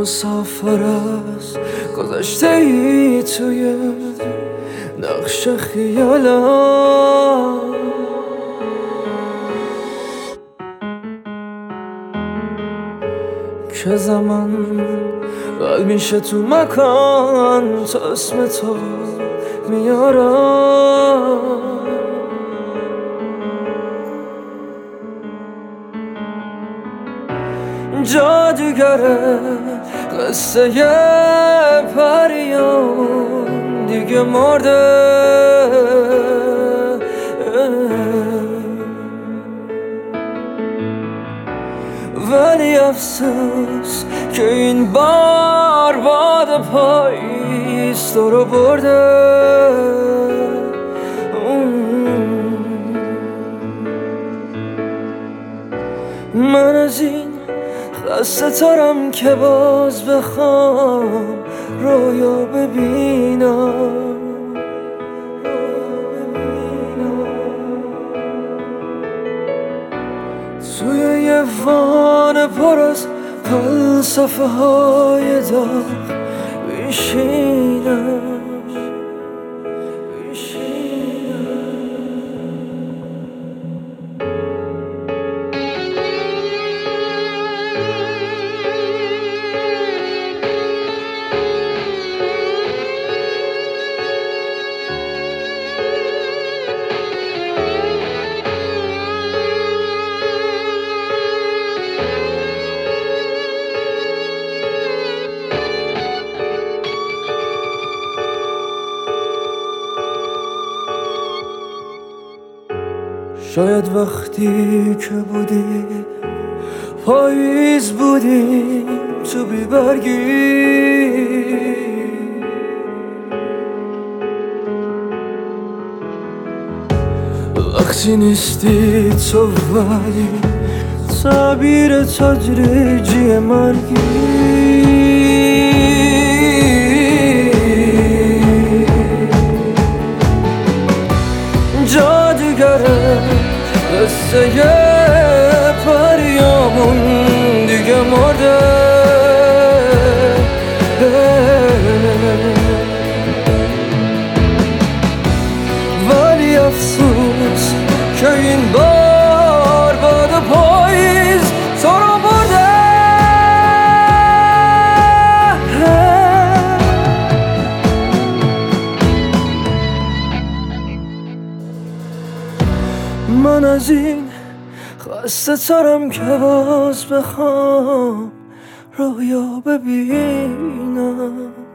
مسافر است گذشته ای توی نقش خیالم. که زمان ول میشه تو مکان تا اسم تو میارم. جادوگره قصه پریان دیگه مرده، ولی افسوس که این بار باد پاییز تو رو برده. من از این خسته ترم که باز بخوام رویا ببینم. توی یه وان پر از فلسفه های داغ میشینم. شاید وقتی که بودی پاییز بودی تو بی برگی، وقتی نیستی تو ولی تعبیر تدریجی مرگی. جادوگره قصه پریامون دیگه مرده، ولی افسوس که این بار باد پاییز تو رو برده. من از این خسته ترم که باز بخوام رویا ببینم.